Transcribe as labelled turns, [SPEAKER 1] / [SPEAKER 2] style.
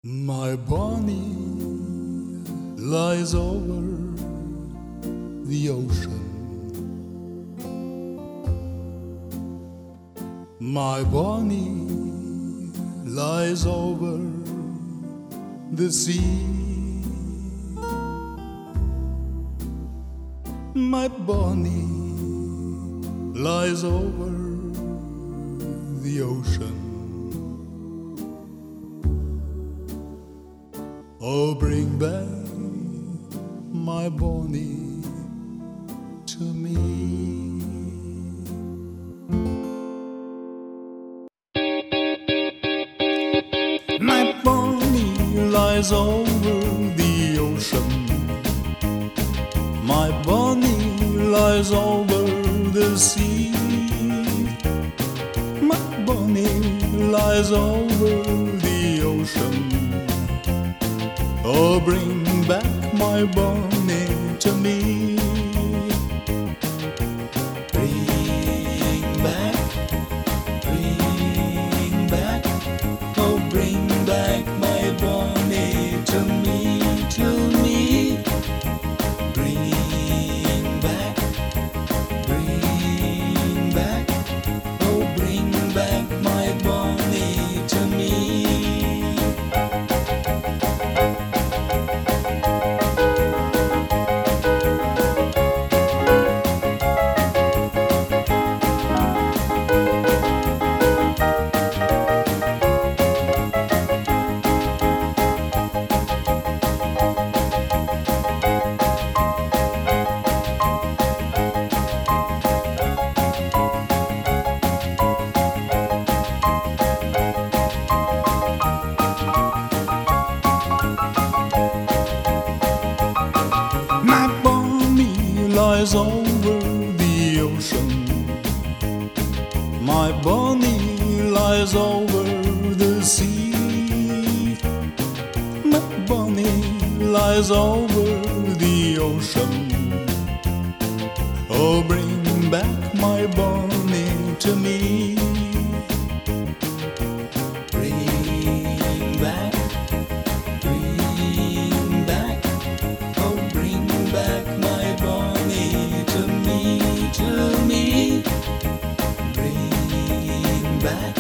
[SPEAKER 1] My Bonnie lies over the ocean. My Bonnie lies over the sea. My Bonnie lies over the ocean. Oh, bring back my Bonnie to me. My Bonnie lies over the ocean. My Bonnie lies over the sea. My Bonnie lies over the ocean. Oh, bring back my Bonnie to me. Bring back, oh, bring back my Bonnie to me, to me. Bring back, oh, bring back my Bonnie to me. My Bonnie lies over the ocean. My Bonnie lies over the sea. My Bonnie lies over the ocean. Oh, bring back my Bonnie to me. Bring back, oh, bring back my Bonnie to me, to me. Bring back,